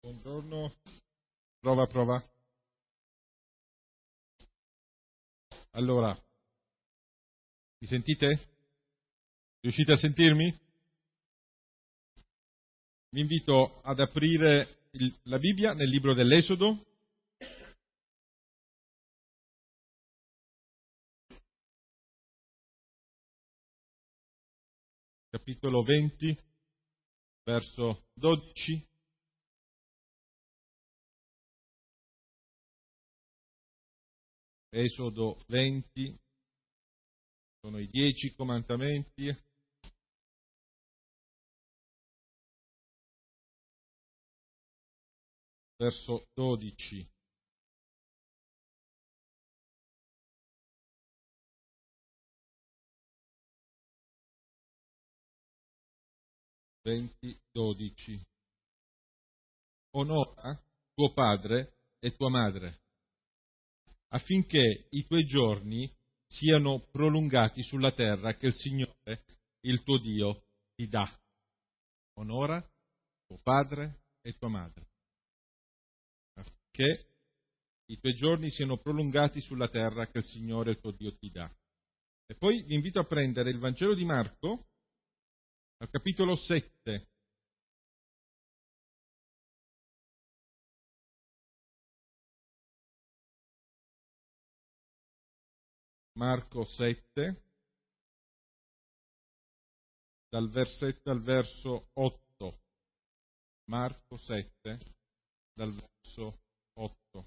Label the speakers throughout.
Speaker 1: Buongiorno, prova, prova. Allora, mi sentite? Riuscite a sentirmi? Vi invito ad aprire la Bibbia nel libro dell'Esodo. Capitolo 20, verso 12. Esodo 20, sono i 10 comandamenti. Verso 12. Onora tuo padre e tua madre, affinché i tuoi giorni siano prolungati sulla terra che il Signore, il tuo Dio, ti dà. Onora tuo padre e tua madre, affinché i tuoi giorni siano prolungati sulla terra che il Signore, il tuo Dio, ti dà. E poi vi invito a prendere il Vangelo di Marco, al capitolo 7. Marco 7, dal versetto al verso 8. Marco 7, dal verso 8.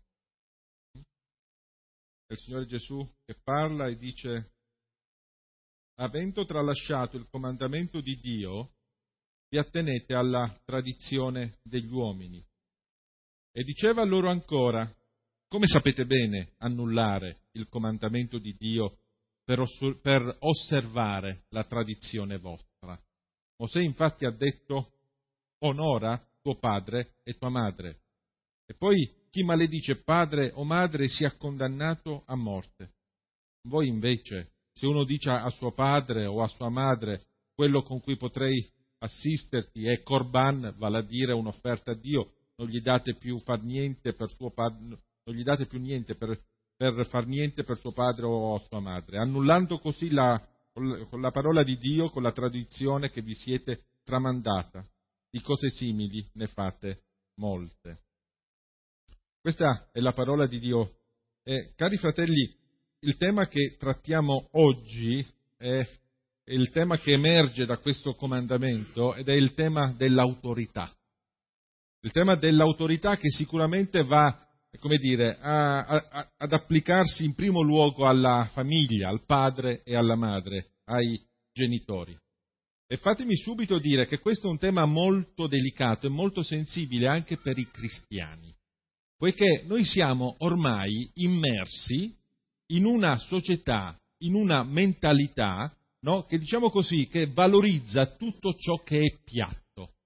Speaker 1: È il Signore Gesù che parla e dice: avendo tralasciato il comandamento di Dio, vi attenete alla tradizione degli uomini. E diceva loro ancora: come sapete bene annullare il comandamento di Dio per osservare la tradizione vostra? Mosè infatti ha detto: onora tuo padre e tua madre. E poi chi maledice padre o madre sia condannato a morte. Voi invece, se uno dice a suo padre o a sua madre: quello con cui potrei assisterti è Corban, vale a dire un'offerta a Dio, non gli date più far niente per suo padre, non gli date più niente per far niente per suo padre o sua madre, annullando così con la parola di Dio, con la tradizione che vi siete tramandata. Di cose simili ne fate molte. Questa è la parola di Dio. Cari fratelli, il tema che trattiamo oggi è il tema che emerge da questo comandamento ed è il tema dell'autorità. Il tema dell'autorità che sicuramente va, come dire, ad applicarsi in primo luogo alla famiglia, al padre e alla madre, ai genitori. E fatemi subito dire che questo è un tema molto delicato e molto sensibile anche per i cristiani, poiché noi siamo ormai immersi in una società, in una mentalità, no, che diciamo così, che valorizza tutto ciò che è piatto.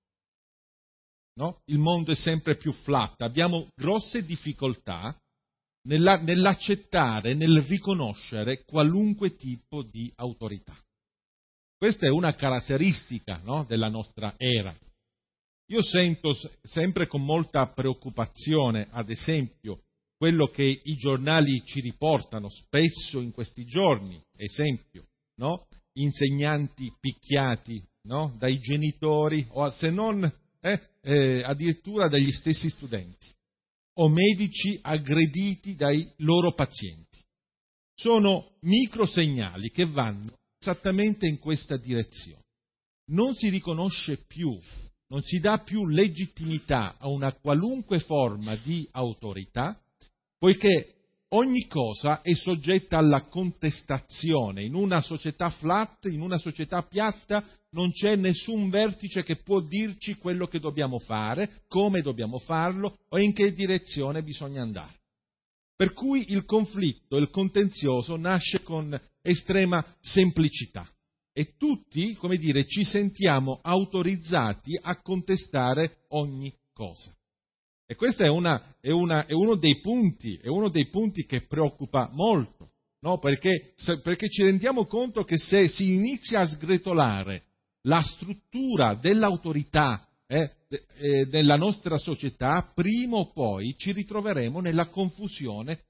Speaker 1: No? Il mondo è sempre più flat, abbiamo grosse difficoltà nell'accettare, nel riconoscere qualunque tipo di autorità. Questa è una caratteristica, no, della nostra era. Io sento sempre con molta preoccupazione, ad esempio, quello che i giornali ci riportano spesso in questi giorni, esempio, no? Insegnanti picchiati, no? Dai genitori o se non addirittura dagli stessi studenti, o medici aggrediti dai loro pazienti. Sono microsegnali che vanno esattamente in questa direzione. Non si riconosce più, non si dà più legittimità a una qualunque forma di autorità, poiché ogni cosa è soggetta alla contestazione. In una società flat, in una società piatta, non c'è nessun vertice che può dirci quello che dobbiamo fare, come dobbiamo farlo o in che direzione bisogna andare. Per cui il conflitto, il contenzioso nasce con estrema semplicità. E tutti, come dire, ci sentiamo autorizzati a contestare ogni cosa. E questo è uno dei punti che preoccupa molto, no? Perché ci rendiamo conto che se si inizia a sgretolare la struttura dell'autorità nella nostra società, prima o poi ci ritroveremo nella confusione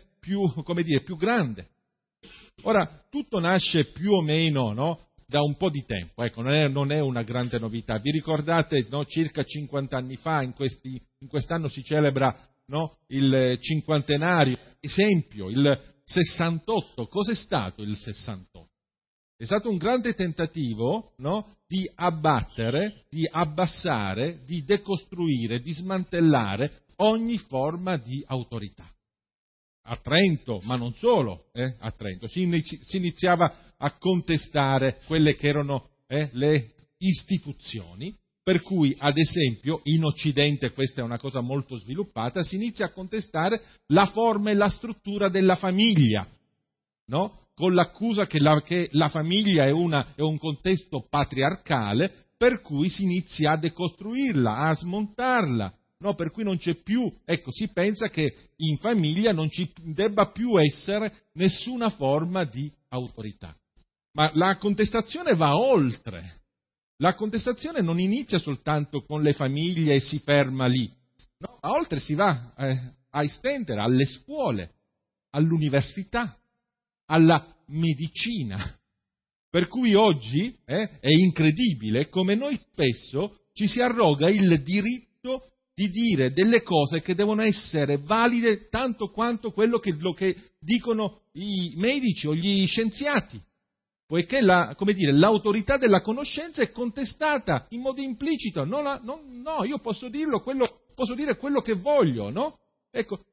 Speaker 1: più grande. Ora, tutto nasce più o meno, no, da un po' di tempo, ecco, non è una grande novità. Vi ricordate, no, circa 50 anni fa, in quest'anno si celebra, no, il cinquantenario, esempio, il 68. Cos'è stato il 68? È stato un grande tentativo, no, di abbattere, di abbassare, di decostruire, di smantellare ogni forma di autorità. A Trento, ma non solo, a Trento, si iniziava a contestare quelle che erano le istituzioni, per cui, ad esempio, in Occidente, questa è una cosa molto sviluppata, si inizia a contestare la forma e la struttura della famiglia, no? Con l'accusa che la famiglia è un contesto patriarcale, per cui si inizia a decostruirla, a smontarla, no? Per cui non c'è più, ecco, si pensa che in famiglia non ci debba più essere nessuna forma di autorità. Ma la contestazione va oltre. La contestazione non inizia soltanto con le famiglie e si ferma lì, no? Ma oltre si va a estendere alle scuole, all'università, alla medicina. Per cui oggi è incredibile come noi spesso ci si arroga il diritto di dire delle cose che devono essere valide tanto quanto quello che dicono i medici o gli scienziati, poiché l'autorità della conoscenza è contestata in modo implicito. No, io posso dire quello che voglio, no? Ecco,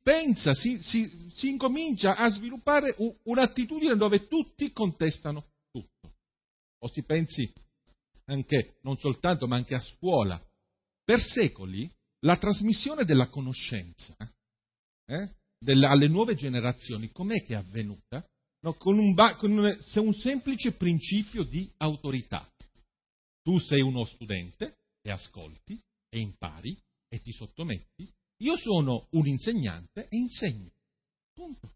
Speaker 1: si incomincia a sviluppare un'attitudine dove tutti contestano tutto. O si pensi anche, non soltanto, ma anche a scuola. Per secoli la trasmissione della conoscenza alle nuove generazioni, com'è che è avvenuta? No, con un semplice principio di autorità. Tu sei uno studente e ascolti e impari e ti sottometti. Io sono un insegnante e insegno. Punto.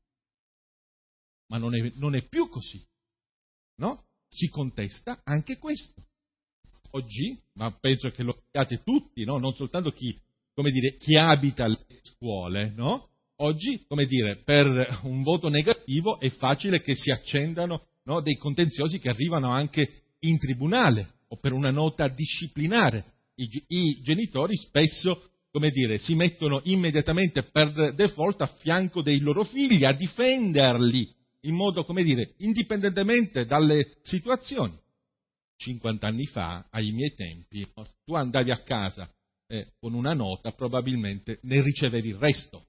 Speaker 1: Ma non è più così, no? Si contesta anche questo. Oggi, ma penso che lo sappiate tutti, no? Non soltanto chi abita le scuole, no? Oggi, per un voto negativo è facile che si accendano, no, dei contenziosi che arrivano anche in tribunale o per una nota disciplinare. I genitori spesso, si mettono immediatamente per default a fianco dei loro figli, a difenderli in modo, indipendentemente dalle situazioni. 50 anni fa, ai miei tempi, tu andavi a casa con una nota, probabilmente ne ricevevi il resto.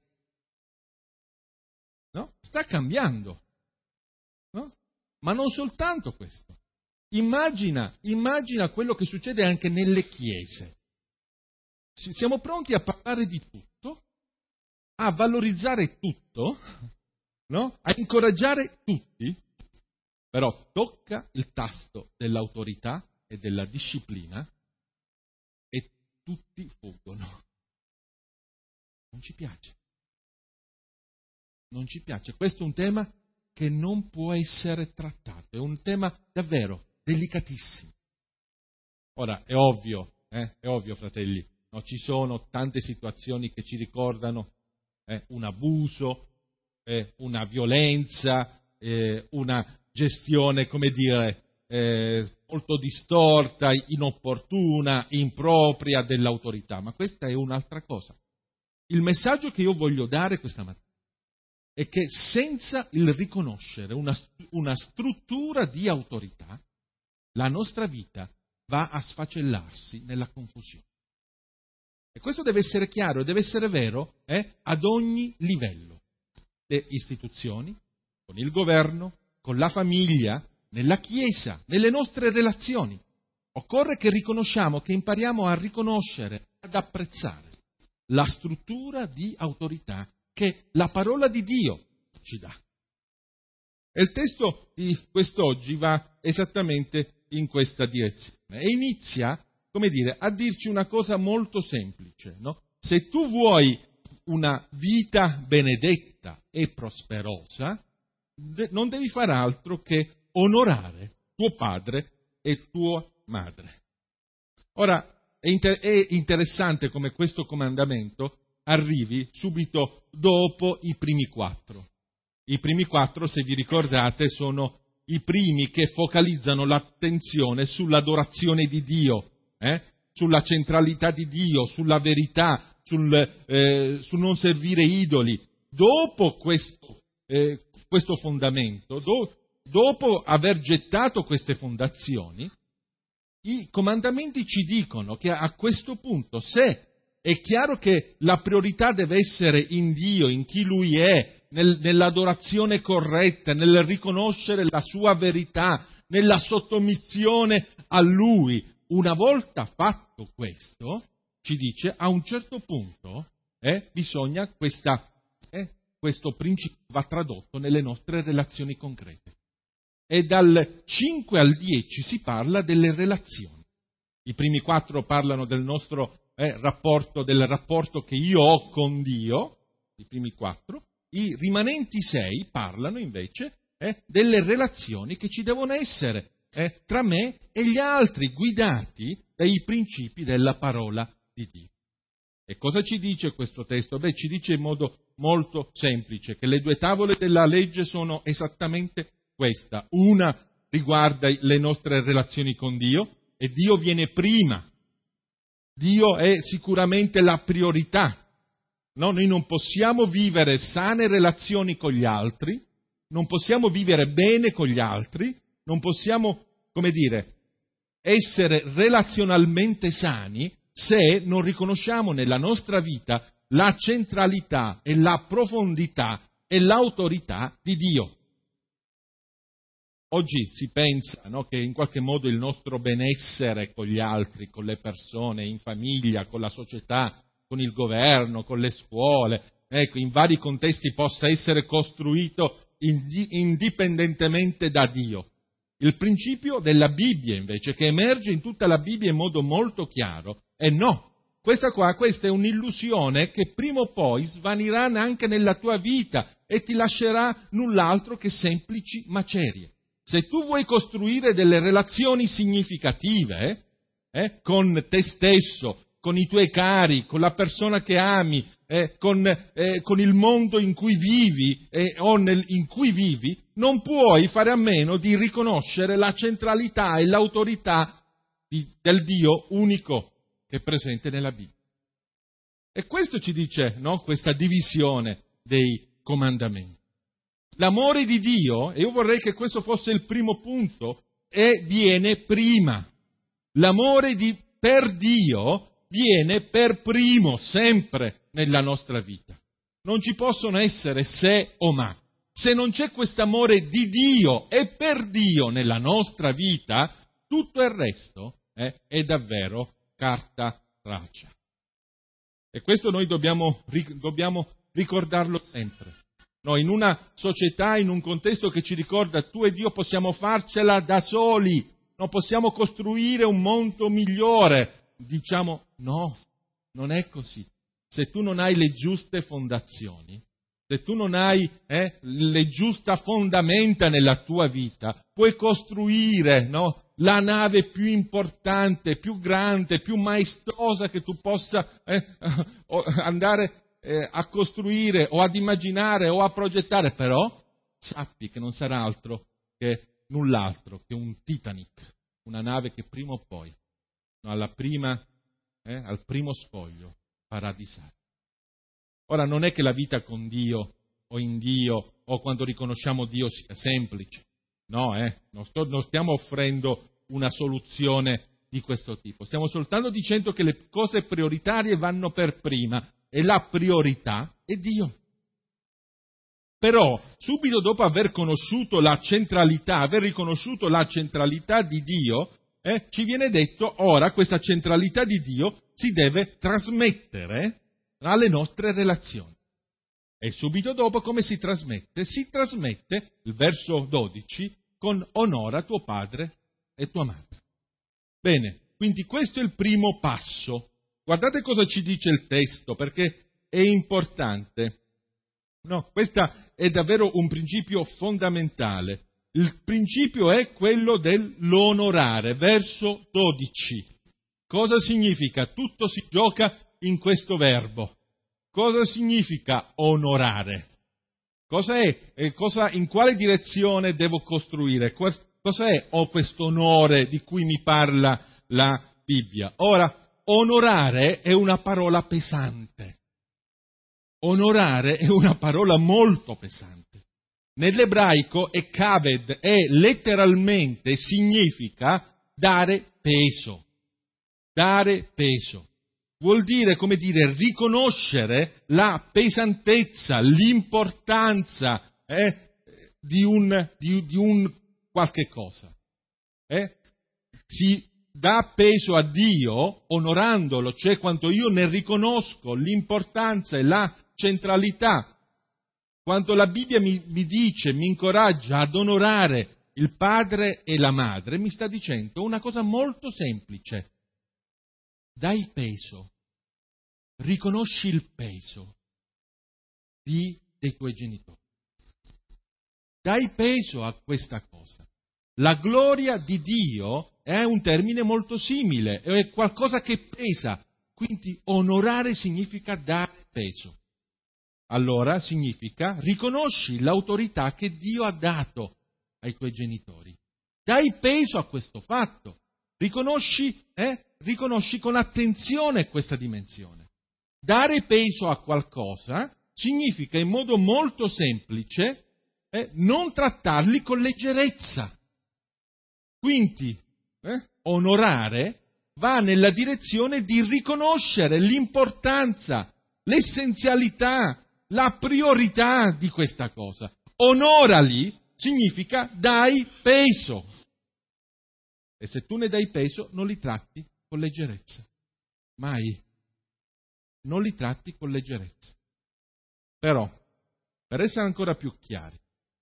Speaker 1: No? Sta cambiando. No? Ma non soltanto questo. Immagina quello che succede anche nelle chiese. Siamo pronti a parlare di tutto, a valorizzare tutto, no? A incoraggiare tutti, però tocca il tasto dell'autorità e della disciplina e tutti fuggono. Non ci piace. Non ci piace. Questo è un tema che non può essere trattato, è un tema davvero delicatissimo. Ora, è ovvio, fratelli, no? Ci sono tante situazioni che ci ricordano un abuso, una violenza, una gestione, molto distorta, inopportuna, impropria dell'autorità, ma questa è un'altra cosa. Il messaggio che io voglio dare questa mattina è che senza il riconoscere una struttura di autorità, la nostra vita va a sfacellarsi nella confusione. E questo deve essere chiaro e deve essere vero ad ogni livello. Le istituzioni, con il governo, con la famiglia, nella Chiesa, nelle nostre relazioni. Occorre che riconosciamo, che impariamo a riconoscere, ad apprezzare la struttura di autorità che la parola di Dio ci dà. E il testo di quest'oggi va esattamente in questa direzione e inizia, a dirci una cosa molto semplice, no? Se tu vuoi una vita benedetta e prosperosa, non devi fare altro che onorare tuo padre e tua madre. Ora, è È interessante come questo comandamento arrivi subito dopo i primi 4. I primi 4, se vi ricordate, sono i primi che focalizzano l'attenzione sull'adorazione di Dio, sulla centralità di Dio, sulla verità, sul non servire idoli. Dopo questo fondamento, dopo aver gettato queste fondazioni, i comandamenti ci dicono che a questo punto, se è chiaro che la priorità deve essere in Dio, in chi Lui è, nell'adorazione corretta, nel riconoscere la sua verità, nella sottomissione a Lui. Una volta fatto questo, ci dice, a un certo punto bisogna questo principio va tradotto nelle nostre relazioni concrete. E dal 5 al 10 si parla delle relazioni. I primi 4 parlano del nostro rapporto, del rapporto che io ho con Dio, i primi 4. I rimanenti 6 parlano invece delle relazioni che ci devono essere tra me e gli altri, guidati dai principi della parola di Dio. E cosa ci dice questo testo? Ci dice in modo molto semplice che le 2 tavole della legge sono esattamente questa. Una riguarda le nostre relazioni con Dio e Dio viene prima. Dio è sicuramente la priorità. No, noi non possiamo vivere sane relazioni con gli altri, non possiamo vivere bene con gli altri, non possiamo, essere relazionalmente sani se non riconosciamo nella nostra vita la centralità e la profondità e l'autorità di Dio. Oggi si pensa che in qualche modo il nostro benessere con gli altri, con le persone, in famiglia, con la società, con il governo, con le scuole, in vari contesti possa essere costruito indipendentemente da Dio. Il principio della Bibbia, invece, che emerge in tutta la Bibbia in modo molto chiaro, è no. Questa è un'illusione che prima o poi svanirà anche nella tua vita e ti lascerà null'altro che semplici macerie. Se tu vuoi costruire delle relazioni significative con te stesso, con i tuoi cari, con la persona che ami, con il mondo in cui vivi in cui vivi, non puoi fare a meno di riconoscere la centralità e l'autorità del Dio unico che è presente nella Bibbia. E questo ci dice, questa divisione dei comandamenti. L'amore di Dio, e io vorrei che questo fosse il primo punto, viene prima. L'amore per Dio viene per primo, sempre nella nostra vita. Non ci possono essere se o ma. Se non c'è quest'amore di Dio e per Dio nella nostra vita, tutto il resto è davvero carta traccia. E questo noi dobbiamo ricordarlo sempre. Noi in una società, in un contesto che ci ricorda tu e Dio possiamo farcela da soli, non possiamo costruire un mondo migliore. Diciamo no, non è così. Se tu non hai le giuste fondazioni, se tu non hai le giuste fondamenta nella tua vita, puoi costruire la nave più importante, più grande, più maestosa che tu possa andare a costruire o ad immaginare o a progettare, però sappi che non sarà null'altro che un Titanic, una nave che prima o poi, al primo scoglio, farà disastro. Ora, non è che la vita con Dio o in Dio o quando riconosciamo Dio sia semplice, no, non stiamo offrendo una soluzione di questo tipo, stiamo soltanto dicendo che le cose prioritarie vanno per prima e la priorità è Dio. Però, subito dopo aver conosciuto la centralità, aver riconosciuto la centralità di Dio, ci viene detto, ora questa centralità di Dio si deve trasmettere alle nostre relazioni. E subito dopo come si trasmette? Si trasmette, il verso 12, con onora tuo padre e tua madre. Bene, quindi questo è il primo passo. Guardate cosa ci dice il testo, perché è importante. No, questo è davvero un principio fondamentale. Il principio è quello dell'onorare, verso 12. Cosa significa? Tutto si gioca in questo verbo. Cosa significa onorare? In quale direzione devo costruire? Cos'è questo onore di cui mi parla la Bibbia? Ora, onorare è una parola pesante. Onorare è una parola molto pesante. Nell'ebraico kaved e letteralmente significa dare peso. Dare peso. Vuol dire, riconoscere la pesantezza, l'importanza di un qualche cosa. Si dà peso a Dio onorandolo, cioè quando io ne riconosco l'importanza e la centralità. Quando la Bibbia mi dice, mi incoraggia ad onorare il padre e la madre, mi sta dicendo una cosa molto semplice. Dai peso, riconosci il peso dei tuoi genitori. Dai peso a questa cosa. La gloria di Dio è un termine molto simile, è qualcosa che pesa, quindi onorare significa dare peso. Allora significa riconosci l'autorità che Dio ha dato ai tuoi genitori. Dai peso a questo fatto. Riconosci con attenzione questa dimensione. Dare peso a qualcosa significa in modo molto semplice non trattarli con leggerezza. Quindi onorare va nella direzione di riconoscere l'importanza, l'essenzialità, la priorità di questa cosa. Onorali significa dai peso. E se tu ne dai peso, non li tratti con leggerezza. Mai. Non li tratti con leggerezza. Però, per essere ancora più chiari,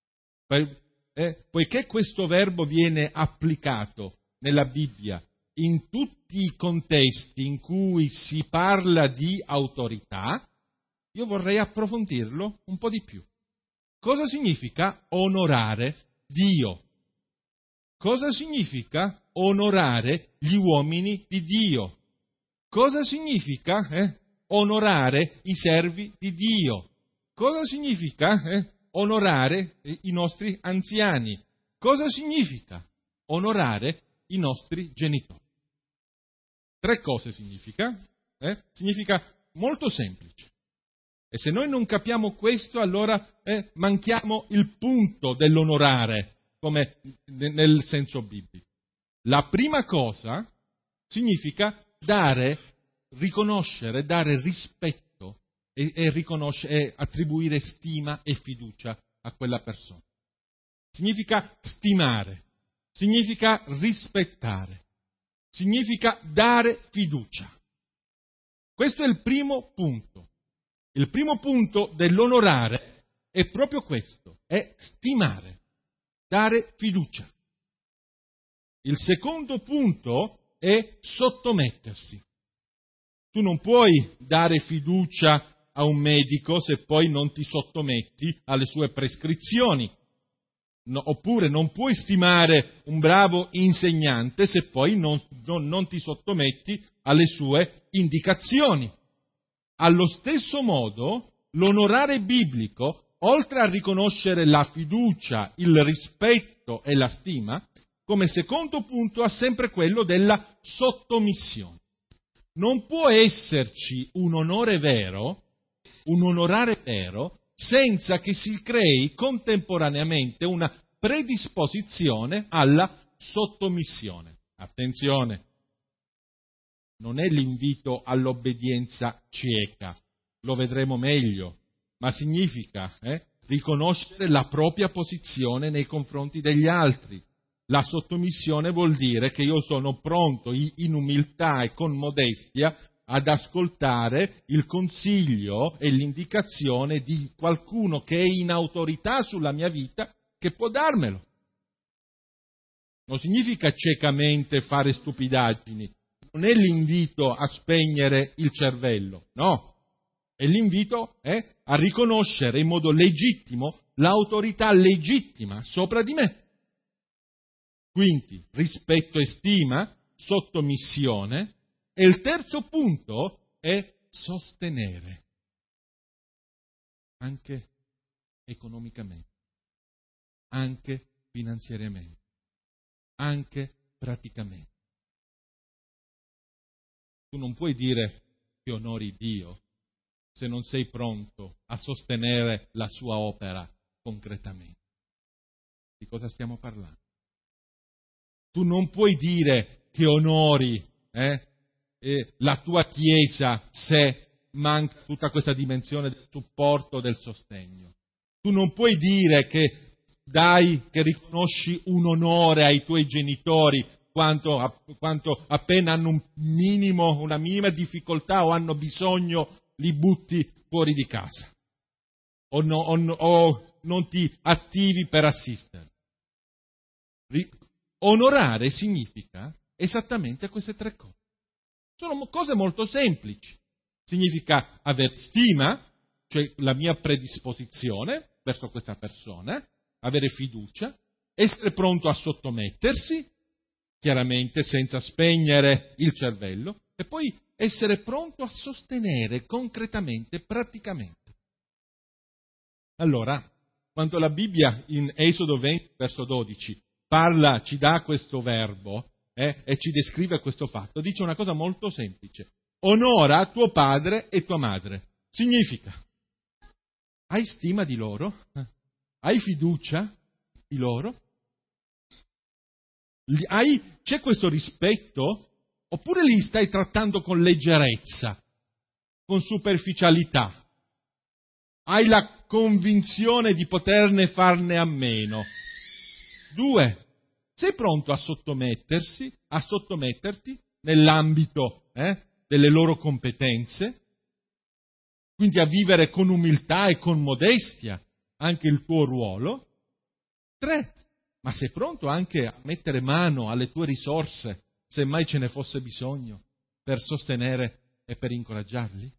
Speaker 1: poiché questo verbo viene applicato nella Bibbia in tutti i contesti in cui si parla di autorità, io vorrei approfondirlo un po' di più. Cosa significa onorare Dio? Cosa significa onorare gli uomini di Dio? Cosa significa onorare i servi di Dio? Cosa significa onorare i nostri anziani? Cosa significa onorare i nostri genitori? 3 cose significa. Significa molto semplice. E se noi non capiamo questo, allora manchiamo il punto dell'onorare, come nel senso biblico. La prima cosa significa riconoscere, dare rispetto e attribuire stima e fiducia a quella persona. Significa stimare, significa rispettare, significa dare fiducia. Questo è il primo punto. Il primo punto dell'onorare è proprio questo, è stimare, dare fiducia. Il secondo punto è sottomettersi. Tu non puoi dare fiducia a un medico se poi non ti sottometti alle sue prescrizioni. Oppure non puoi stimare un bravo insegnante se poi non ti sottometti alle sue indicazioni. Allo stesso modo, l'onorare biblico, oltre a riconoscere la fiducia, il rispetto e la stima, come secondo punto ha sempre quello della sottomissione. Non può esserci un onorare vero, senza che si crei contemporaneamente una predisposizione alla sottomissione. Attenzione! Non è l'invito all'obbedienza cieca, lo vedremo meglio, ma significa riconoscere la propria posizione nei confronti degli altri. La sottomissione vuol dire che io sono pronto in umiltà e con modestia ad ascoltare il consiglio e l'indicazione di qualcuno che è in autorità sulla mia vita, che può darmelo. Non significa ciecamente fare stupidaggini, non è l'invito a spegnere il cervello, no, è l'invito a riconoscere in modo legittimo l'autorità legittima sopra di me. Quindi rispetto e stima, sottomissione, E il terzo punto è sostenere, anche economicamente, anche finanziariamente, anche praticamente. Tu non puoi dire che onori Dio se non sei pronto a sostenere la sua opera concretamente. Di cosa stiamo parlando? Tu non puoi dire che onori la tua Chiesa se manca tutta questa dimensione del supporto, del sostegno. Tu non puoi dire che riconosci un onore ai tuoi genitori quanto appena hanno una minima difficoltà o hanno bisogno li butti fuori di casa o non ti attivi per assistere. Onorare significa esattamente queste tre cose. Sono cose molto semplici. Significa avere stima, cioè la mia predisposizione verso questa persona, avere fiducia, essere pronto a sottomettersi, chiaramente senza spegnere il cervello, e poi essere pronto a sostenere concretamente, praticamente. Allora, quando la Bibbia in Esodo 20, verso 12, ci dà questo verbo e ci descrive questo fatto, dice una cosa molto semplice. Onora tuo padre e tua madre. Significa, hai stima di loro? Hai fiducia di loro? C'è questo rispetto? Oppure li stai trattando con leggerezza, con superficialità? Hai la convinzione di poterne farne a meno? 2. Sei pronto a sottometterti nell'ambito delle loro competenze? Quindi a vivere con umiltà e con modestia anche il tuo ruolo? 3. Ma sei pronto anche a mettere mano alle tue risorse, se mai ce ne fosse bisogno, per sostenere e per incoraggiarli?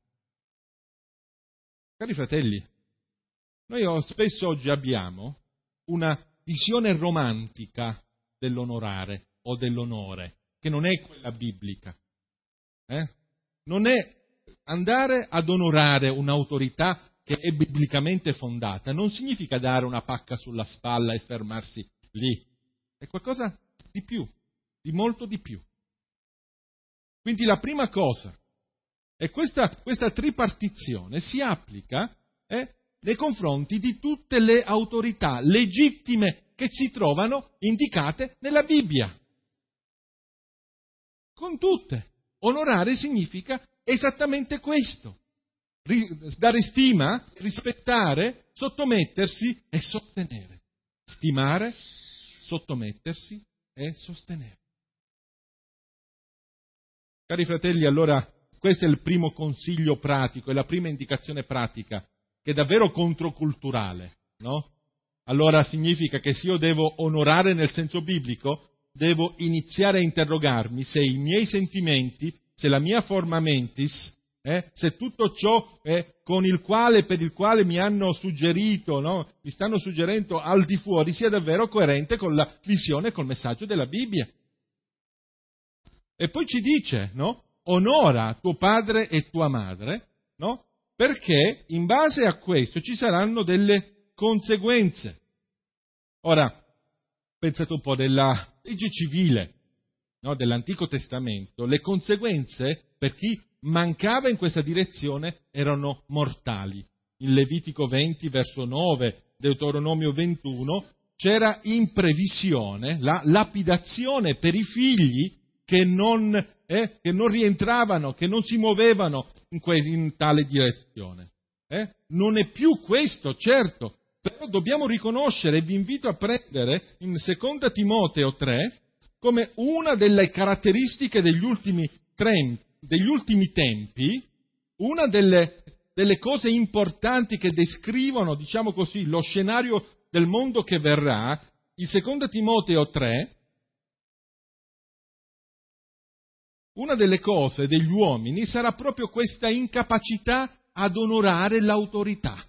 Speaker 1: Cari fratelli, noi spesso oggi abbiamo una visione romantica dell'onorare o dell'onore, che non è quella biblica. Non è andare ad onorare un'autorità che è biblicamente fondata, non significa dare una pacca sulla spalla e fermarsi lì. È qualcosa di più, di molto di più. Quindi la prima cosa è questa tripartizione si applica nei confronti di tutte le autorità legittime che si trovano indicate nella Bibbia. Con tutte. Onorare significa esattamente questo. Dare stima, rispettare, sottomettersi e sostenere. Stimare, sottomettersi e sostenere. Cari fratelli, allora questo è il primo consiglio pratico, è la prima indicazione pratica, che è davvero controculturale, no? Allora significa che se io devo onorare nel senso biblico, devo iniziare a interrogarmi se i miei sentimenti, se la mia forma mentis, se tutto ciò per il quale mi hanno suggerito, no? Mi stanno suggerendo al di fuori, sia davvero coerente con la visione e col messaggio della Bibbia. E poi ci dice, no? Onora tuo padre e tua madre, no? Perché in base a questo ci saranno delle conseguenze. Ora, pensate un po' della legge civile, no? Dell'Antico Testamento, le conseguenze per chi mancava in questa direzione erano mortali. In Levitico 20, verso 9, Deuteronomio 21, c'era in previsione la lapidazione per i figli che non rientravano, che non si muovevano in tale direzione. Non è più questo, certo, però dobbiamo riconoscere, e vi invito a prendere in 2 Timoteo 3, come una delle caratteristiche degli ultimi tempi, una delle cose importanti che descrivono, diciamo così, lo scenario del mondo che verrà, il 2 Timoteo 3, una delle cose degli uomini sarà proprio questa incapacità ad onorare l'autorità.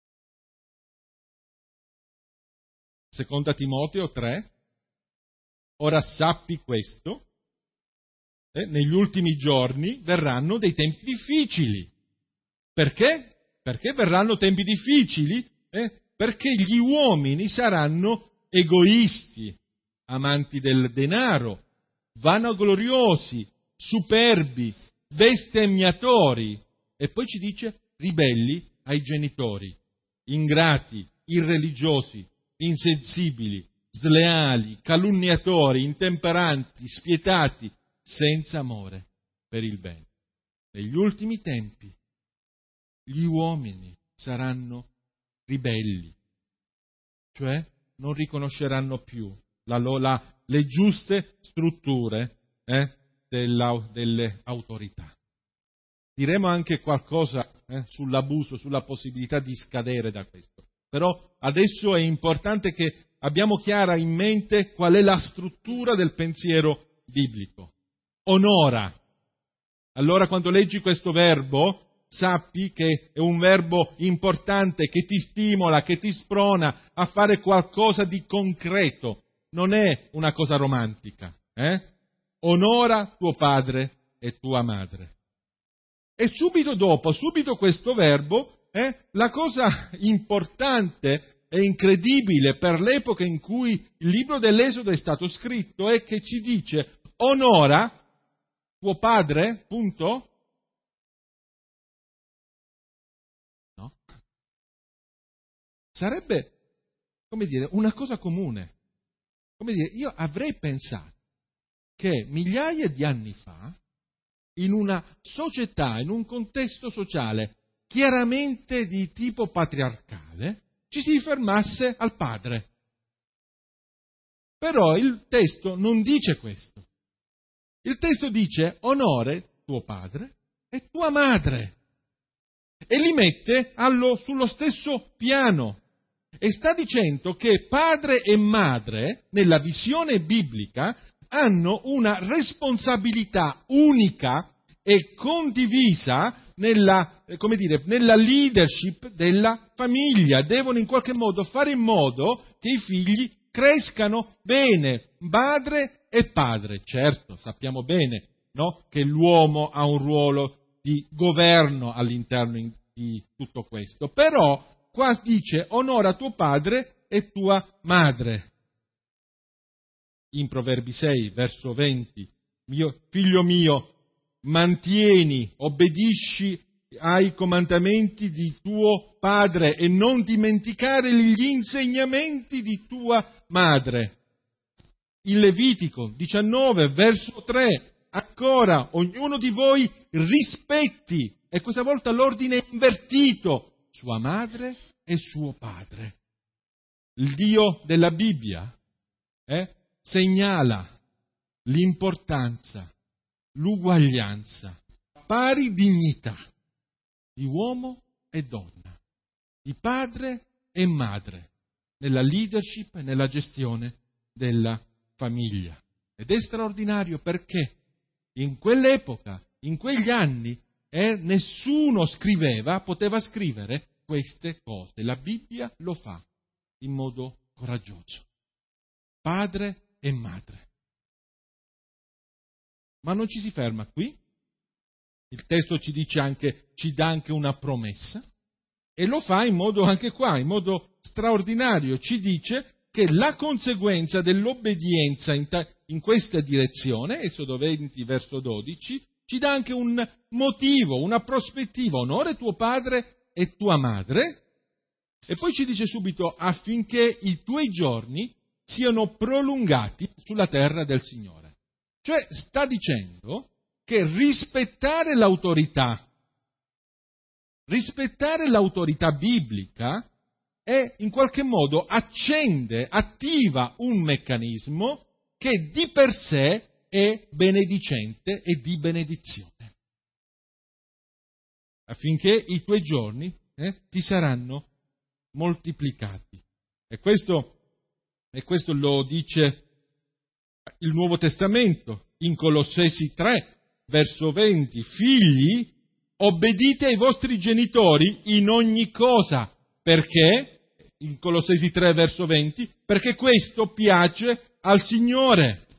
Speaker 1: Seconda Timoteo 3, Ora sappi questo, negli ultimi giorni verranno dei tempi difficili. Perché? Perché verranno tempi difficili? Perché gli uomini saranno egoisti, amanti del denaro, vanagloriosi, superbi, bestemmiatori, e poi ci dice ribelli ai genitori, ingrati, irreligiosi, insensibili, sleali, calunniatori, intemperanti, spietati, senza amore per il bene. Negli ultimi tempi gli uomini saranno ribelli, cioè non riconosceranno più le giuste strutture delle autorità. Diremo anche qualcosa sull'abuso, sulla possibilità di scadere da questo. Però adesso è importante che abbiamo chiara in mente qual è la struttura del pensiero biblico. Onora. Allora quando leggi questo verbo, sappi che è un verbo importante che ti stimola, che ti sprona a fare qualcosa di concreto. Non è una cosa romantica. Onora tuo padre e tua madre. E subito dopo, subito questo verbo, la cosa importante e incredibile per l'epoca in cui il libro dell'Esodo è stato scritto è che ci dice onora tuo padre, punto. No? Sarebbe, una cosa comune. Io avrei pensato che migliaia di anni fa, in una società, in un contesto sociale chiaramente di tipo patriarcale, ci si fermasse al padre. Però il testo non dice questo. Il testo dice onore tuo padre e tua madre. E li mette sullo stesso piano. E sta dicendo che padre e madre, nella visione biblica, hanno una responsabilità unica e condivisa nella leadership della famiglia. Devono in qualche modo fare in modo che i figli crescano bene, madre e padre. Certo, sappiamo bene, no? Che l'uomo ha un ruolo di governo all'interno di tutto questo. Però qua dice onora tuo padre e tua madre. In Proverbi 6, verso 20, figlio mio, mantieni, obbedisci ai comandamenti di tuo padre e non dimenticare gli insegnamenti di tua madre. In Levitico 19, verso 3, ancora, ognuno di voi rispetti, e questa volta l'ordine è invertito, sua madre e suo padre. Il Dio della Bibbia segnala l'importanza, l'uguaglianza, pari dignità di uomo e donna, di padre e madre, nella leadership e nella gestione della famiglia. Ed è straordinario perché in quell'epoca, in quegli anni, nessuno poteva scrivere queste cose. La Bibbia lo fa in modo coraggioso. Padre e madre. Ma non ci si ferma qui. Il testo ci dà anche una promessa, e lo fa in modo anche qua, in modo straordinario. Ci dice che la conseguenza dell'obbedienza in questa direzione, Esodo 20, verso 12, ci dà anche un motivo, una prospettiva. Onora tuo padre e tua madre, e poi ci dice subito affinché i tuoi giorni siano prolungati sulla terra del Signore. Cioè sta dicendo che rispettare l'autorità biblica è in qualche modo attiva un meccanismo che di per sé è benedicente e di benedizione. Affinché i tuoi giorni ti saranno moltiplicati. E questo lo dice il Nuovo Testamento in Colossesi 3, verso 20. Figli, obbedite ai vostri genitori in ogni cosa. Perché? In Colossesi 3, verso 20. Perché questo piace al Signore.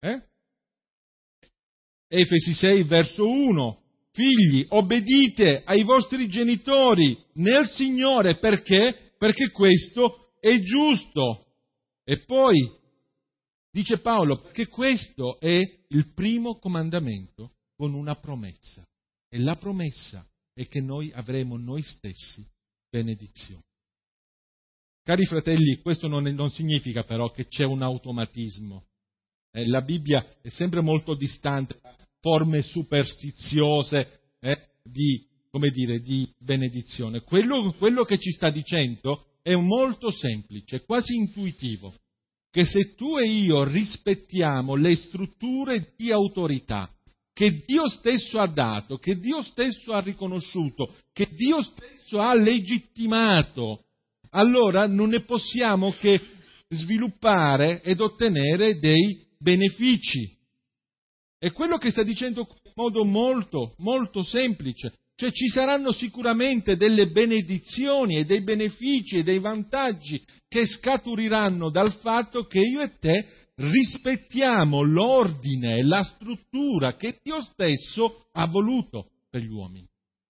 Speaker 1: Efesi 6, verso 1. Figli, obbedite ai vostri genitori nel Signore, perché? Perché questo è giusto. E poi, dice Paolo, perché questo è il primo comandamento con una promessa. E la promessa è che noi avremo noi stessi benedizione. Cari fratelli, questo non significa però che c'è un automatismo. La Bibbia è sempre molto distante da forme superstiziose di benedizione. Quello che ci sta dicendo è molto semplice, quasi intuitivo, che se tu e io rispettiamo le strutture di autorità che Dio stesso ha dato, che Dio stesso ha riconosciuto, che Dio stesso ha legittimato, allora non ne possiamo che sviluppare ed ottenere dei benefici. È quello che sta dicendo in modo molto, molto semplice. Cioè ci saranno sicuramente delle benedizioni e dei benefici e dei vantaggi che scaturiranno dal fatto che io e te rispettiamo l'ordine e la struttura che Dio stesso ha voluto per gli uomini.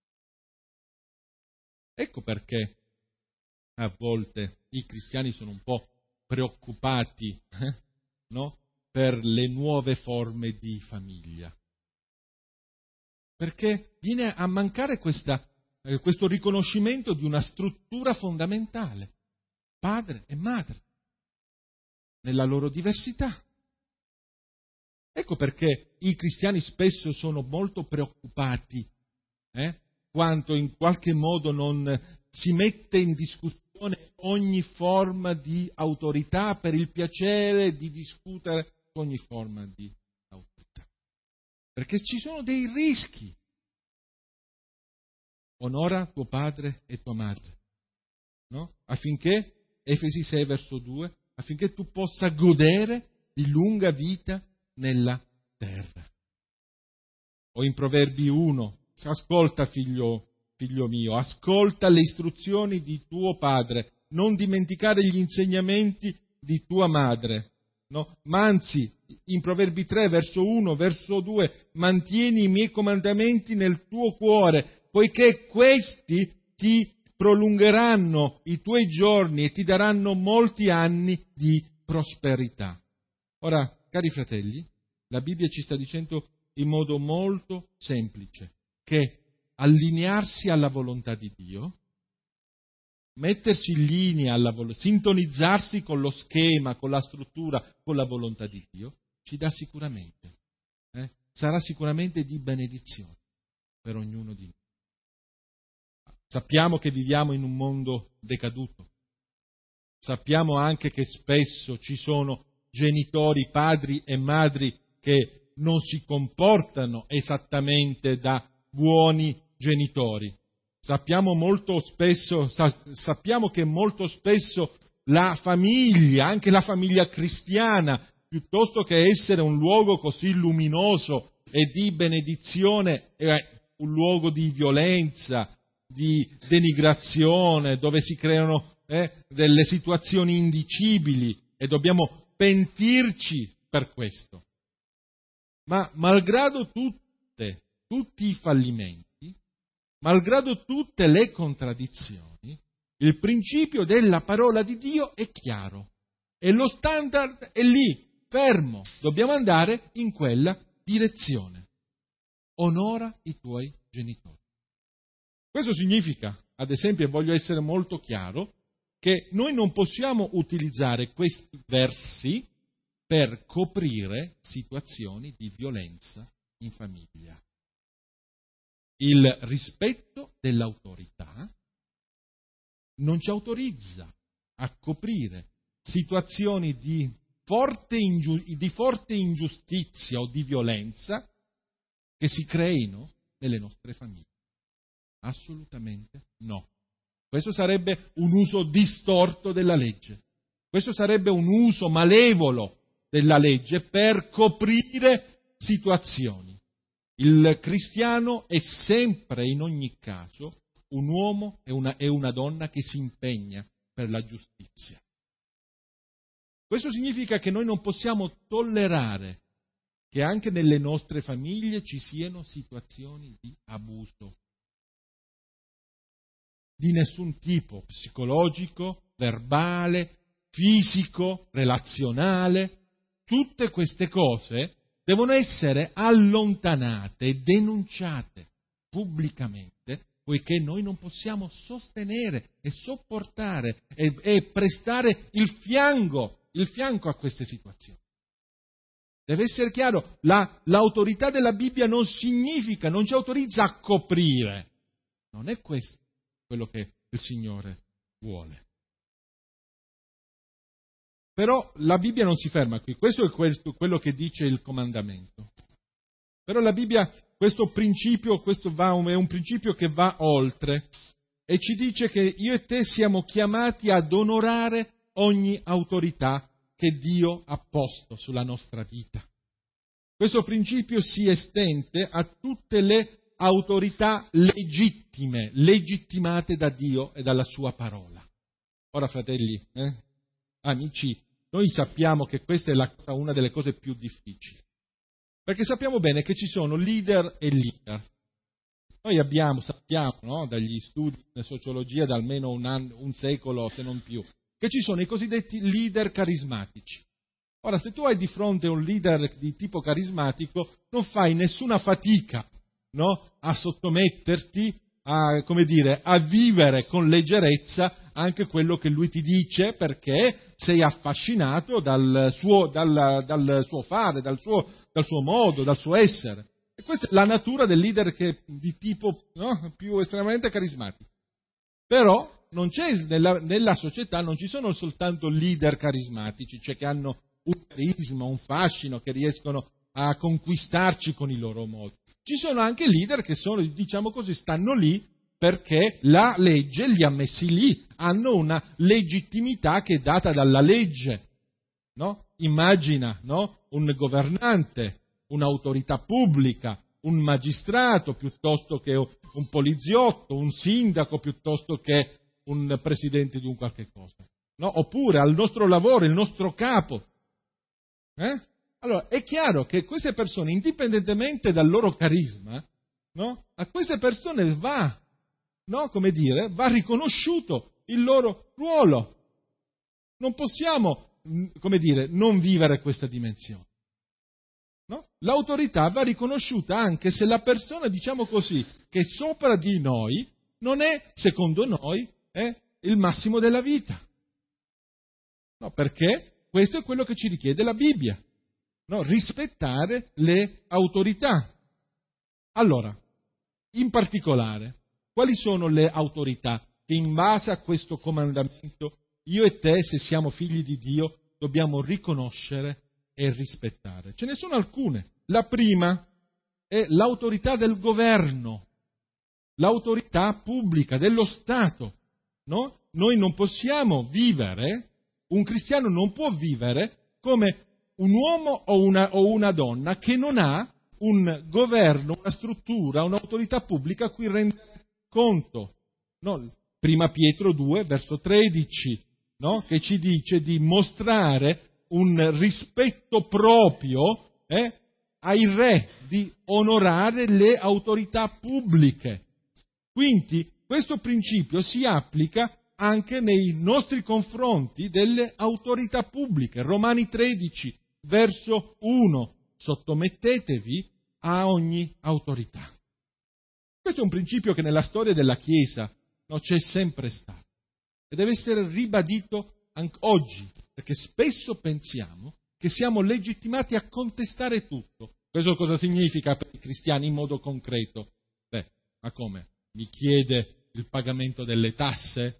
Speaker 1: Ecco perché a volte i cristiani sono un po' preoccupati, no? Per le nuove forme di famiglia. Perché viene a mancare questo riconoscimento di una struttura fondamentale, padre e madre, nella loro diversità. Ecco perché i cristiani spesso sono molto preoccupati quanto in qualche modo non si mette in discussione ogni forma di autorità per il piacere di discutere ogni forma di autorità. Perché ci sono dei rischi. Onora tuo padre e tua madre, no? Affinché, Efesi 6 verso 2, affinché tu possa godere di lunga vita nella terra. O in Proverbi 1, ascolta figlio mio, ascolta le istruzioni di tuo padre, non dimenticare gli insegnamenti di tua madre, no? Ma anzi, in Proverbi 3 verso 1, verso 2, mantieni i miei comandamenti nel tuo cuore, poiché questi ti prolungheranno i tuoi giorni e ti daranno molti anni di prosperità. Ora, cari fratelli, la Bibbia ci sta dicendo in modo molto semplice che allinearsi alla volontà di Dio, mettersi in linea sintonizzarsi con lo schema, con la struttura, con la volontà di Dio, ci dà sicuramente, sarà sicuramente di benedizione per ognuno di noi. Sappiamo che viviamo in un mondo decaduto, sappiamo anche che spesso ci sono genitori, padri e madri che non si comportano esattamente da buoni genitori. Sappiamo che molto spesso la famiglia, anche la famiglia cristiana, piuttosto che essere un luogo così luminoso e di benedizione, è un luogo di violenza, di denigrazione, dove si creano delle situazioni indicibili e dobbiamo pentirci per questo. Ma malgrado tutti i fallimenti, malgrado tutte le contraddizioni, il principio della parola di Dio è chiaro e lo standard è lì, fermo. Dobbiamo andare in quella direzione. Onora i tuoi genitori. Questo significa, ad esempio, e voglio essere molto chiaro, che noi non possiamo utilizzare questi versi per coprire situazioni di violenza in famiglia. Il rispetto dell'autorità non ci autorizza a coprire situazioni di forte ingiustizia o di violenza che si creino nelle nostre famiglie. Assolutamente no. Questo sarebbe un uso distorto della legge. Questo sarebbe un uso malevolo della legge per coprire situazioni. Il cristiano è sempre, in ogni caso, un uomo e una donna che si impegna per la giustizia. Questo significa che noi non possiamo tollerare che anche nelle nostre famiglie ci siano situazioni di abuso. Di nessun tipo, psicologico, verbale, fisico, relazionale. Tutte queste cose devono essere allontanate e denunciate pubblicamente, poiché noi non possiamo sostenere e sopportare e prestare il fianco a queste situazioni. Deve essere chiaro, l'autorità della Bibbia non significa, non ci autorizza a coprire. Non è questo quello che il Signore vuole. Però la Bibbia non si ferma qui, questo è quello che dice il comandamento. Però la Bibbia, questo principio, è un principio che va oltre e ci dice che io e te siamo chiamati ad onorare ogni autorità che Dio ha posto sulla nostra vita. Questo principio si estende a tutte le autorità legittimate da Dio e dalla sua parola. Ora, fratelli, amici, noi sappiamo che questa è una delle cose più difficili, perché sappiamo bene che ci sono leader e leader. Noi sappiamo, no, dagli studi di sociologia da almeno un secolo, se non più, che ci sono i cosiddetti leader carismatici. Ora, se tu hai di fronte un leader di tipo carismatico, non fai nessuna fatica, no, a sottometterti, a vivere con leggerezza anche quello che lui ti dice, perché sei affascinato dal suo fare, dal suo modo, dal suo essere. E questa è la natura del leader di tipo, no, più estremamente carismatico. Però nella società non ci sono soltanto leader carismatici, cioè che hanno un carisma, un fascino, che riescono a conquistarci con i loro modi. Ci sono anche leader che sono, diciamo così, stanno lì perché la legge li ha messi lì, hanno una legittimità che è data dalla legge, no? Immagina, no? Un governante, un'autorità pubblica, un magistrato piuttosto che un poliziotto, un sindaco piuttosto che un presidente di un qualche cosa, no? Oppure al nostro lavoro il nostro capo. Allora, è chiaro che queste persone, indipendentemente dal loro carisma, no? A queste persone va riconosciuto il loro ruolo. Non possiamo, non vivere questa dimensione. No? L'autorità va riconosciuta anche se la persona, diciamo così, che è sopra di noi, non è, secondo noi, il massimo della vita. No, perché questo è quello che ci richiede la Bibbia. No? Rispettare le autorità. Allora, in particolare, quali sono le autorità che in base a questo comandamento io e te, se siamo figli di Dio, dobbiamo riconoscere e rispettare? Ce ne sono alcune. La prima è l'autorità del governo, l'autorità pubblica, dello Stato. No? Noi non possiamo vivere, un cristiano non può vivere come un uomo o una donna che non ha un governo, una struttura, un'autorità pubblica a cui rendere conto. No? Prima Pietro 2, verso 13, no? Che ci dice di mostrare un rispetto proprio ai re, di onorare le autorità pubbliche. Quindi questo principio si applica anche nei nostri confronti delle autorità pubbliche. Romani 13, verso 1, sottomettetevi a ogni autorità. Questo è un principio che nella storia della Chiesa c'è sempre stato e deve essere ribadito anche oggi, perché spesso pensiamo che siamo legittimati a contestare tutto. Questo cosa significa per i cristiani in modo concreto? Ma come? Mi chiede il pagamento delle tasse?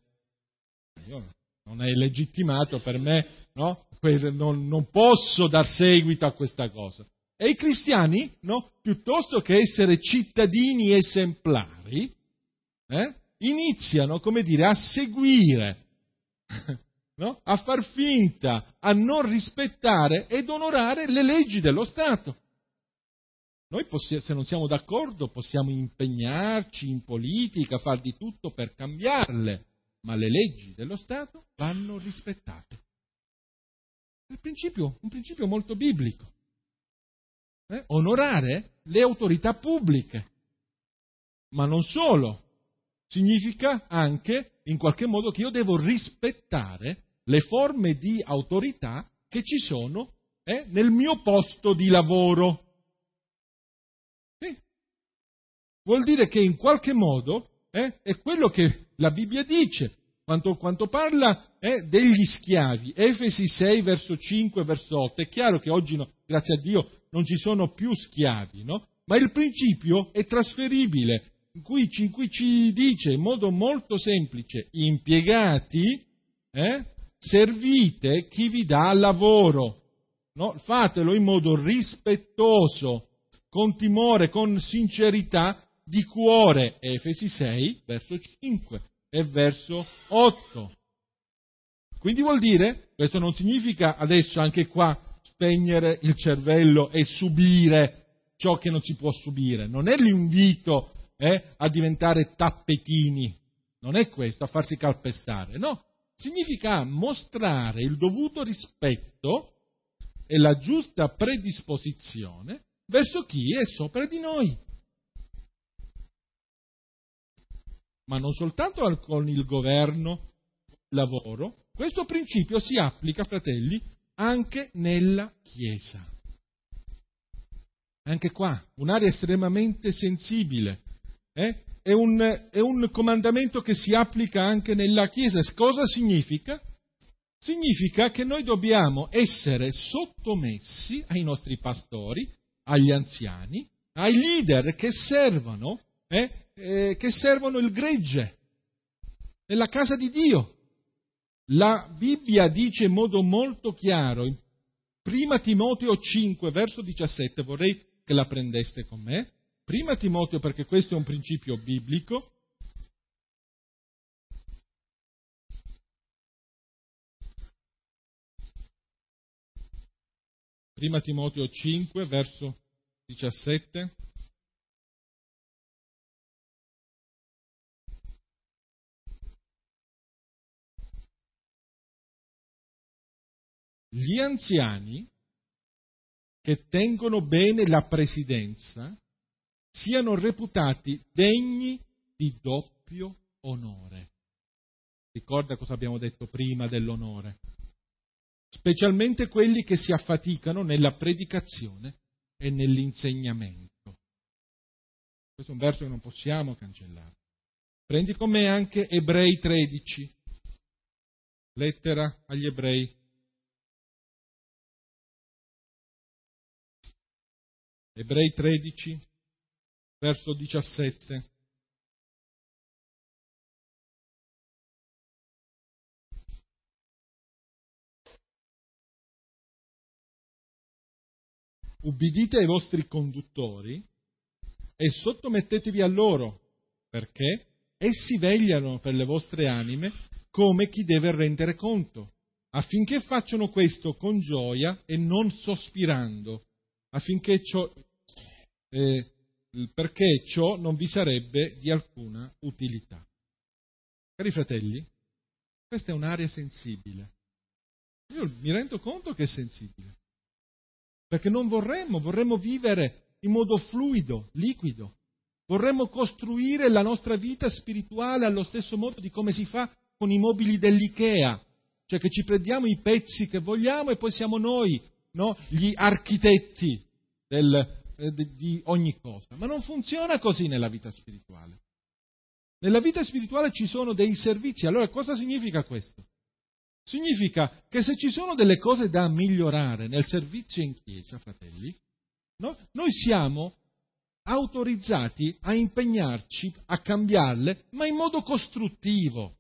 Speaker 1: Non è legittimato per me, no? Non posso dar seguito a questa cosa. E i cristiani, no? Piuttosto che essere cittadini esemplari, iniziano, a seguire, no? A far finta, a non rispettare ed onorare le leggi dello Stato. Noi se non siamo d'accordo possiamo impegnarci in politica, far di tutto per cambiarle, ma le leggi dello Stato vanno rispettate. È un principio molto biblico. onorare le autorità pubbliche. Ma non solo, significa anche in qualche modo che io devo rispettare le forme di autorità che ci sono nel mio posto di lavoro. Sì. Vuol dire che in qualche modo è quello che la Bibbia dice quando parla degli schiavi. Efesi 6, verso 5, verso 8. È chiaro che oggi, grazie a Dio, non ci sono più schiavi, no? Ma il principio è trasferibile, in cui ci dice in modo molto semplice: impiegati, servite chi vi dà lavoro, no? Fatelo in modo rispettoso, con timore, con sincerità di cuore. Efesi 6, verso 5 e verso 8. Quindi vuol dire, questo non significa adesso anche qua spegnere il cervello e subire ciò che non si può subire. Non è l'invito a diventare tappetini, non è questo, a farsi calpestare, no. Significa mostrare il dovuto rispetto e la giusta predisposizione verso chi è sopra di noi. Ma non soltanto con il governo, il lavoro, questo principio si applica, fratelli, anche nella Chiesa. Anche qua, un'area estremamente sensibile. È un comandamento che si applica anche nella Chiesa. Cosa significa? Significa che noi dobbiamo essere sottomessi ai nostri pastori, agli anziani, ai leader che servono il gregge nella casa di Dio. La Bibbia dice in modo molto chiaro, in 1 Timoteo 5, verso 17, vorrei che la prendeste con me. 1 Timoteo, perché questo è un principio biblico. Prima Timoteo 5, verso 17. Gli anziani che tengono bene la presidenza siano reputati degni di doppio onore. Ricorda cosa abbiamo detto prima dell'onore? Specialmente quelli che si affaticano nella predicazione e nell'insegnamento. Questo è un verso che non possiamo cancellare. Prendi con me anche Ebrei 13, lettera agli Ebrei. Ebrei 13, verso 17. Ubbidite ai vostri conduttori e sottomettetevi a loro, perché essi vegliano per le vostre anime come chi deve rendere conto, affinché facciano questo con gioia e non sospirando, perché ciò non vi sarebbe di alcuna utilità. Cari fratelli, questa è un'area sensibile. Io mi rendo conto che è sensibile, perché non vorremmo vivere in modo fluido, liquido. Vorremmo costruire la nostra vita spirituale allo stesso modo di come si fa con i mobili dell'Ikea, cioè che ci prendiamo i pezzi che vogliamo e poi siamo noi, no, gli architetti di ogni cosa. Ma non funziona così nella vita spirituale. Nella vita spirituale ci sono dei servizi. Allora cosa significa questo? Significa che se ci sono delle cose da migliorare nel servizio in chiesa, fratelli, no, noi siamo autorizzati a impegnarci a cambiarle, ma in modo costruttivo,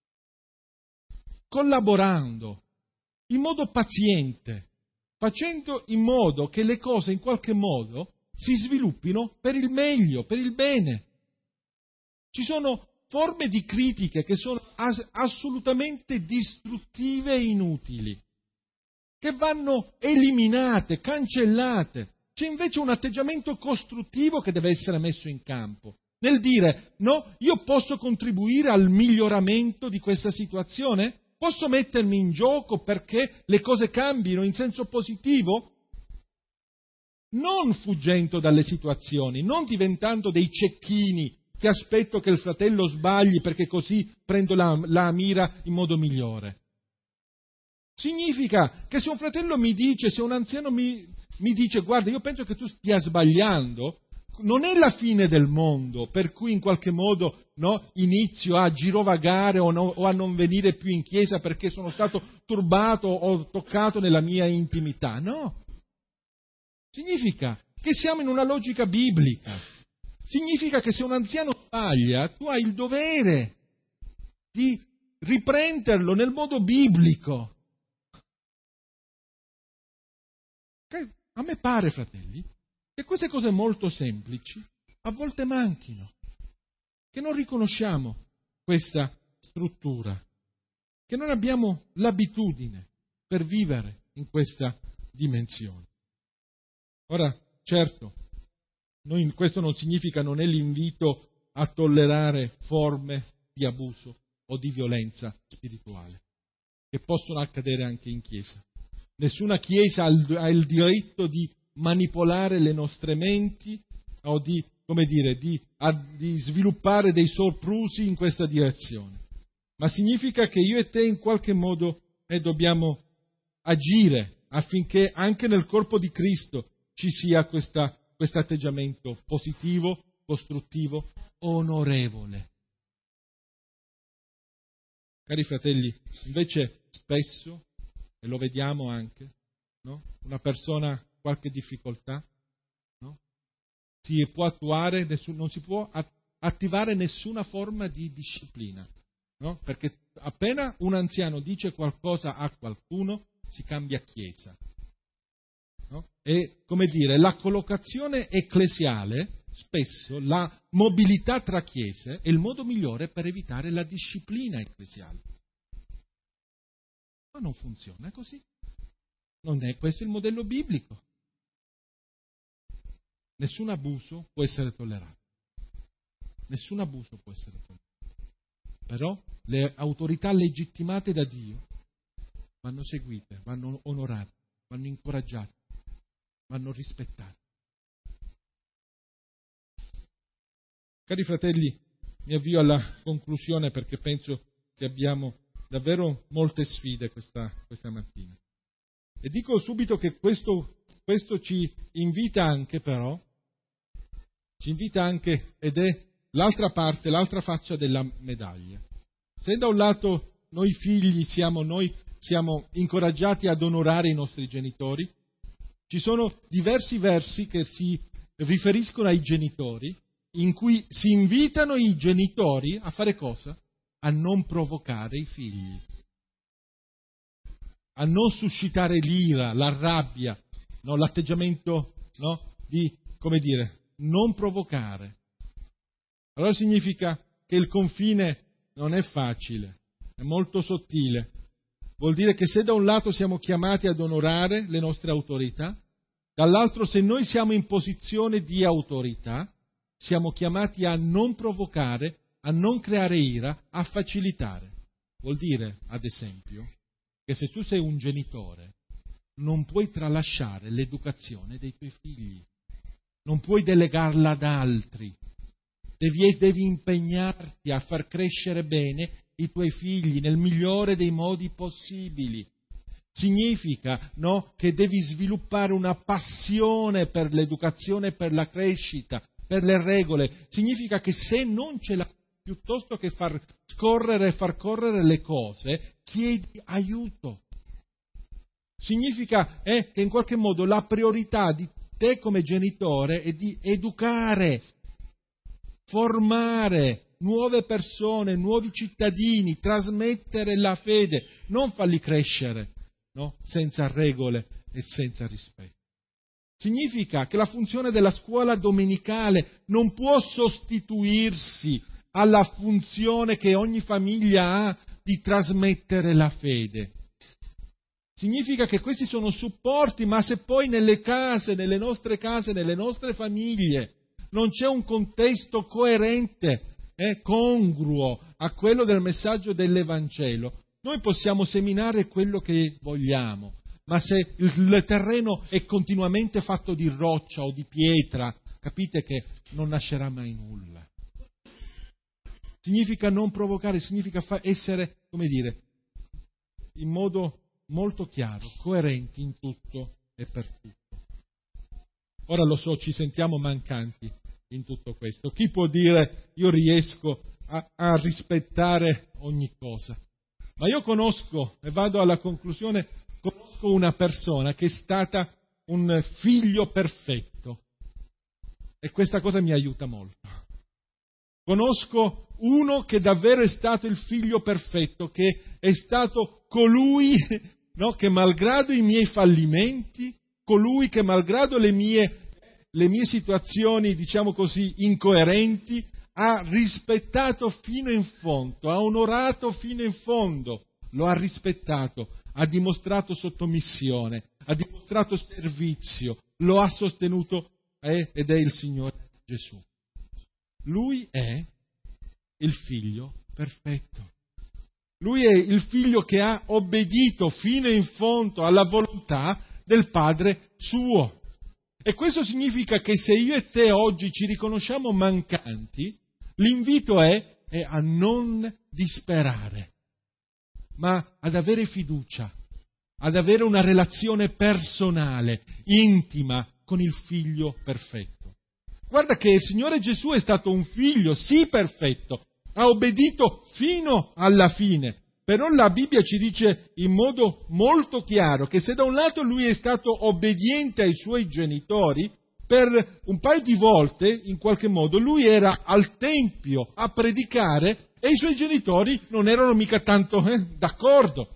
Speaker 1: collaborando, in modo paziente, facendo in modo che le cose in qualche modo si sviluppino per il meglio, per il bene. Ci sono forme di critiche che sono assolutamente distruttive e inutili, che vanno eliminate, cancellate. C'è invece un atteggiamento costruttivo che deve essere messo in campo, nel dire, no, io posso contribuire al miglioramento di questa situazione? Posso mettermi in gioco perché le cose cambino in senso positivo? non fuggendo dalle situazioni, non diventando dei cecchini che aspetto che il fratello sbagli perché così prendo la mira in modo migliore. Significa che se un fratello mi dice, se un anziano mi dice guarda, io penso che tu stia sbagliando, non è la fine del mondo, per cui in qualche modo inizio a girovagare o a non venire più in chiesa perché sono stato turbato o toccato nella mia intimità. No. Significa che siamo in una logica biblica. Significa che se un anziano sbaglia, tu hai il dovere di riprenderlo nel modo biblico. A me pare, fratelli, che queste cose molto semplici a volte manchino, che non riconosciamo questa struttura, che non abbiamo l'abitudine per vivere in questa dimensione. Ora, certo, questo non significa, non è l'invito a tollerare forme di abuso o di violenza spirituale, che possono accadere anche in Chiesa. Nessuna Chiesa ha il diritto di manipolare le nostre menti o di sviluppare dei soprusi in questa direzione. Ma significa che io e te in qualche modo dobbiamo agire affinché anche nel corpo di Cristo ci sia questo atteggiamento positivo, costruttivo, onorevole. Cari fratelli, invece spesso, e lo vediamo anche, una persona ha qualche difficoltà, non si può attivare nessuna forma di disciplina, perché appena un anziano dice qualcosa a qualcuno si cambia chiesa. E, la collocazione ecclesiale, spesso la mobilità tra chiese è il modo migliore per evitare la disciplina ecclesiale. Ma non funziona così. Non è questo il modello biblico. Nessun abuso può essere tollerato. Nessun abuso può essere tollerato. Però le autorità legittimate da Dio vanno seguite, vanno onorate, vanno incoraggiate, vanno rispettate. Cari fratelli, mi avvio alla conclusione perché penso che abbiamo davvero molte sfide questa mattina. E dico subito che questo ci invita anche, ed è l'altra parte, l'altra faccia della medaglia. Se da un lato noi figli siamo incoraggiati ad onorare i nostri genitori, ci sono diversi versi che si riferiscono ai genitori, in cui si invitano i genitori a fare cosa? A non provocare i figli, a non suscitare l'ira, la rabbia, l'atteggiamento di, non provocare. Allora significa che il confine non è facile, è molto sottile. Vuol dire che se da un lato siamo chiamati ad onorare le nostre autorità, dall'altro se noi siamo in posizione di autorità, siamo chiamati a non provocare, a non creare ira, a facilitare. Vuol dire, ad esempio, che se tu sei un genitore, non puoi tralasciare l'educazione dei tuoi figli, non puoi delegarla ad altri, devi impegnarti a far crescere bene i tuoi figli nel migliore dei modi possibili. Significa, che devi sviluppare una passione per l'educazione, per la crescita, per le regole. Significa che se non ce l'hai, piuttosto che far scorrere e far correre le cose, chiedi aiuto. Significa che in qualche modo la priorità di te come genitore è di educare, formare nuove persone, nuovi cittadini, trasmettere la fede, non farli crescere, senza regole e senza rispetto. Significa che la funzione della scuola domenicale non può sostituirsi alla funzione che ogni famiglia ha di trasmettere la fede. Significa che questi sono supporti, ma se poi nelle case, nelle nostre famiglie, non c'è un contesto coerente, congruo a quello del messaggio dell'Evangelo, noi possiamo seminare quello che vogliamo, ma se il terreno è continuamente fatto di roccia o di pietra, capite che non nascerà mai nulla. Significa non provocare, significa essere, in modo molto chiaro, coerenti in tutto e per tutto. Ora lo so, ci sentiamo mancanti in tutto questo. Chi può dire io riesco a rispettare ogni cosa? Ma io conosco, e vado alla conclusione, conosco una persona che è stata un figlio perfetto e questa cosa mi aiuta molto. Conosco uno che davvero è stato il figlio perfetto, che è stato colui, no, che malgrado i miei fallimenti, colui che malgrado le mie situazioni, diciamo così, incoerenti, ha rispettato fino in fondo, ha onorato fino in fondo, lo ha rispettato, ha dimostrato sottomissione, ha dimostrato servizio, lo ha sostenuto ed è il Signore Gesù. Lui è il figlio perfetto. Lui è il figlio che ha obbedito fino in fondo alla volontà del Padre suo. E questo significa che se io e te oggi ci riconosciamo mancanti, l'invito è a non disperare, ma ad avere fiducia, ad avere una relazione personale, intima con il figlio perfetto. Guarda che il Signore Gesù è stato un figlio, sì perfetto, ha obbedito fino alla fine, però la Bibbia ci dice in modo molto chiaro che se da un lato lui è stato obbediente ai suoi genitori, per un paio di volte, in qualche modo, lui era al Tempio a predicare e i suoi genitori non erano mica tanto d'accordo.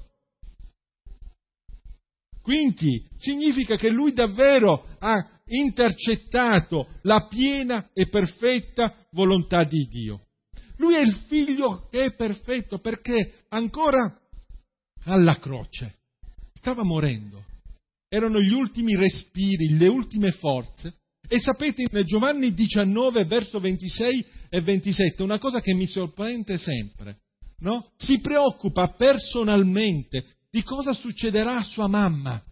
Speaker 1: Quindi significa che lui davvero ha intercettato la piena e perfetta volontà di Dio. Lui è il figlio che è perfetto perché ancora alla croce stava morendo. Erano gli ultimi respiri, le ultime forze. E sapete, in Giovanni 19, verso 26 e 27, una cosa che mi sorprende sempre, no? Si preoccupa personalmente di cosa succederà a sua mamma.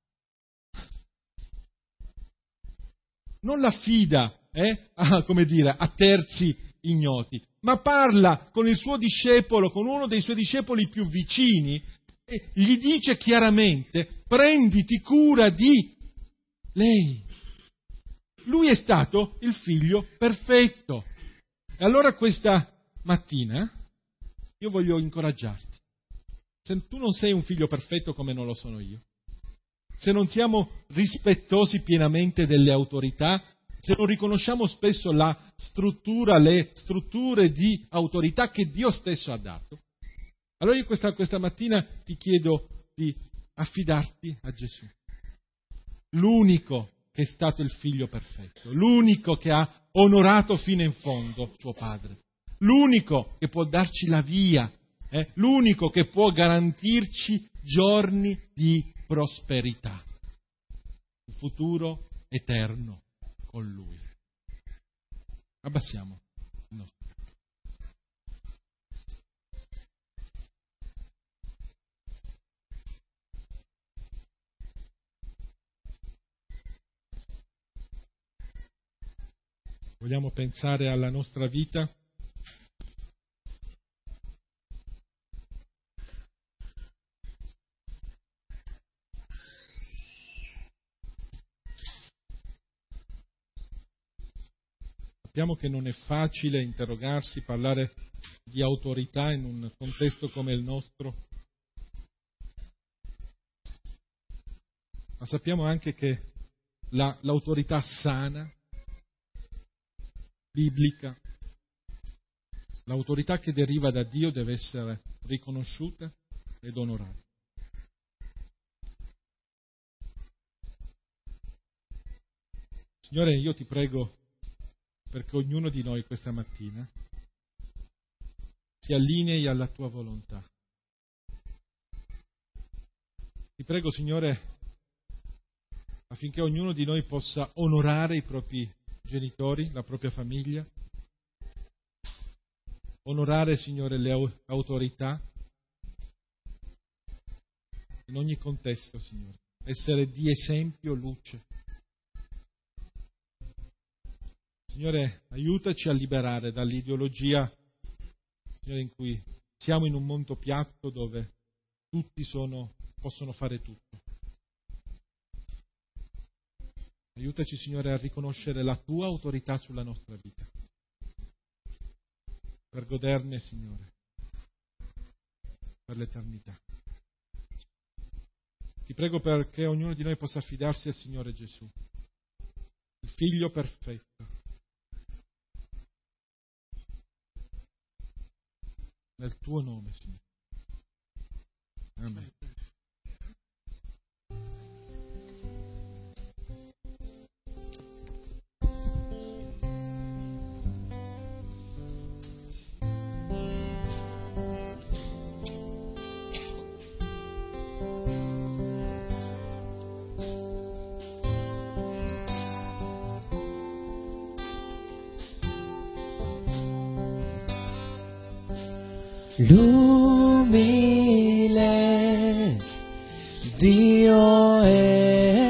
Speaker 1: Non l'affida a terzi ignoti, ma parla con il suo discepolo, con uno dei suoi discepoli più vicini, e gli dice chiaramente: prenditi cura di lei. Lui è stato il figlio perfetto. E allora questa mattina io voglio incoraggiarti. Se tu non sei un figlio perfetto come non lo sono io, se non siamo rispettosi pienamente delle autorità, se non riconosciamo spesso le strutture di autorità che Dio stesso ha dato, allora io questa mattina ti chiedo di affidarti a Gesù, l'unico che è stato il figlio perfetto, l'unico che ha onorato fino in fondo suo padre, l'unico che può darci la via, l'unico che può garantirci giorni di prosperità, un futuro eterno con Lui. Abbassiamo il nostro. Vogliamo pensare alla nostra vita? Sappiamo che non è facile interrogarsi, parlare di autorità in un contesto come il nostro, ma sappiamo anche che l'autorità sana, biblica, l'autorità che deriva da Dio deve essere riconosciuta ed onorata. Signore, io ti prego perché ognuno di noi questa mattina si allinei alla tua volontà. Ti prego, Signore, affinché ognuno di noi possa onorare i propri genitori, la propria famiglia, onorare, Signore, le autorità in ogni contesto, Signore. essere di esempio, luce. Signore, aiutaci a liberare dall'ideologia, Signore, in cui siamo in un mondo piatto dove tutti possono fare tutto. Aiutaci, Signore, a riconoscere la Tua autorità sulla nostra vita, per goderne, Signore, per l'eternità. Ti prego perché ognuno di noi possa affidarsi al Signore Gesù, il Figlio perfetto, nel Tuo nome, Signore. Amen.
Speaker 2: L'umile Dio è